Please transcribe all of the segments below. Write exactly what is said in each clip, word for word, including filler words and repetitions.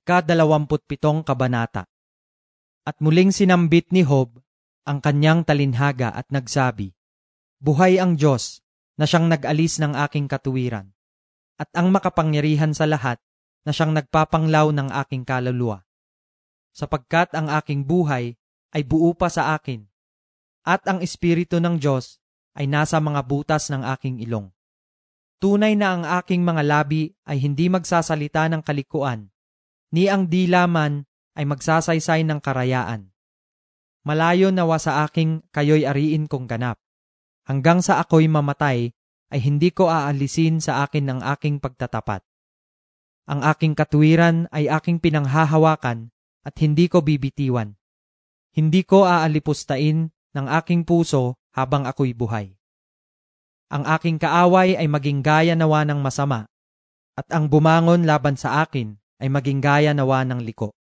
Ikadalawamput pitong kabanata. At muling sinambit ni Job ang kanyang talinhaga at nagsabi, Buhay ang Diyos na siyang nag-alis ng aking katuwiran, at ang makapangyarihan sa lahat na siyang nagpapanglaw ng aking kaluluwa. Sapagkat ang aking buhay ay buo pa sa akin, at ang Espiritu ng Diyos ay nasa mga butas ng aking ilong. Tunay na ang aking mga labi ay hindi magsasalita ng kalikuan, ni ang dila man ay magsasaysay ng karayaan. Malayo nawa sa aking kayo'y ariin kong ganap. Hanggang sa ako'y mamatay, ay hindi ko aalisin sa akin ang aking pagtatapat. Ang aking katuwiran ay aking pinanghahawakan at hindi ko bibitiwan. Hindi ko aalipustain ng aking puso habang ako'y buhay. Ang aking kaaway ay maging gaya nawa ng masama, at ang bumangon laban sa akin ay maging gaya nawa ng liko.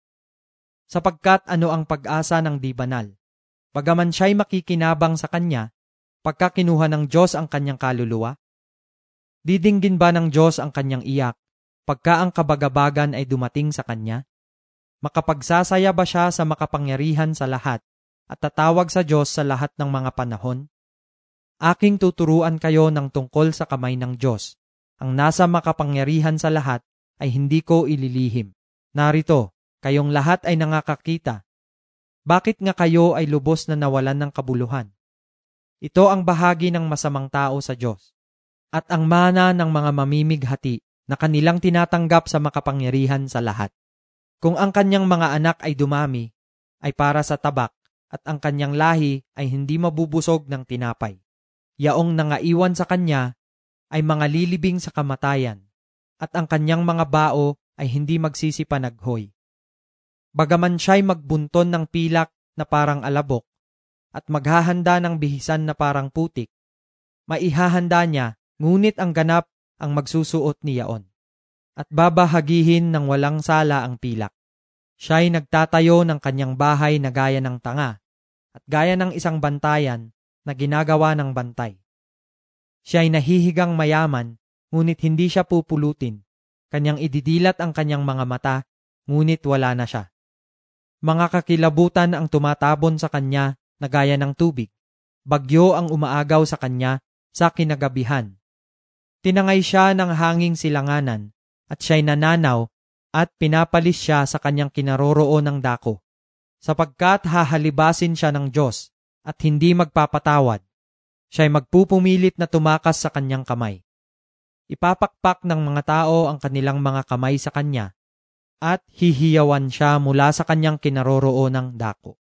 Sapagkat ano ang pag-asa ng di banal? Bagaman siya'y makikinabang sa kanya, pagka kinuha ng Diyos ang kanyang kaluluwa? Didinggin ba ng Diyos ang kanyang iyak, pagka ang kabagabagan ay dumating sa kanya? Makapagsasaya ba siya sa makapangyarihan sa lahat, at tatawag sa Diyos sa lahat ng mga panahon? Aking tuturuan kayo ng tungkol sa kamay ng Diyos. Ang nasa makapangyarihan sa lahat ay hindi ko ililihim. Narito, kayong lahat ay nakakakita. Bakit nga kayo ay lubos na nawalan ng kabuluhan? Ito ang bahagi ng masamang tao sa Diyos, at ang mana ng mga mamimighati na kanilang tinatanggap sa makapangyarihan sa lahat. Kung ang kanyang mga anak ay dumami, ay para sa tabak, at ang kanyang lahi ay hindi mabubusog ng tinapay. Yaong nangaiwan sa kanya ay mga lilibing sa kamatayan, at ang kanyang mga bao ay hindi magsisipanaghoy. Bagaman siya'y magbunton ng pilak na parang alabok, at maghahanda ng bihisan na parang putik, maihahanda niya, ngunit ang ganap ang magsusuot niyaon, at babahagihin ng walang sala ang pilak. Siya'y nagtatayo ng kanyang bahay na gaya ng tanga, at gaya ng isang bantayan na ginagawa ng bantay. Siya'y nahihigang mayaman, ngunit hindi siya pupulutin. Kanyang ididilat ang kanyang mga mata, ngunit wala na siya. Mga kakilabutan ang tumatabon sa kanya na gaya ng tubig. Bagyo ang umaagaw sa kanya sa kinagabihan. Tinangay siya ng hanging silanganan, at siya'y nananaw, at pinapalis siya sa kanyang kinaroroon ng dako. Sapagkat hahalibasin siya ng Diyos, at hindi magpapatawad. Siya'y magpupumilit na tumakas sa kanyang kamay. Ipapakpak ng mga tao ang kanilang mga kamay sa kanya, at hihiyawan siya mula sa kanyang kinaroroon ng dako.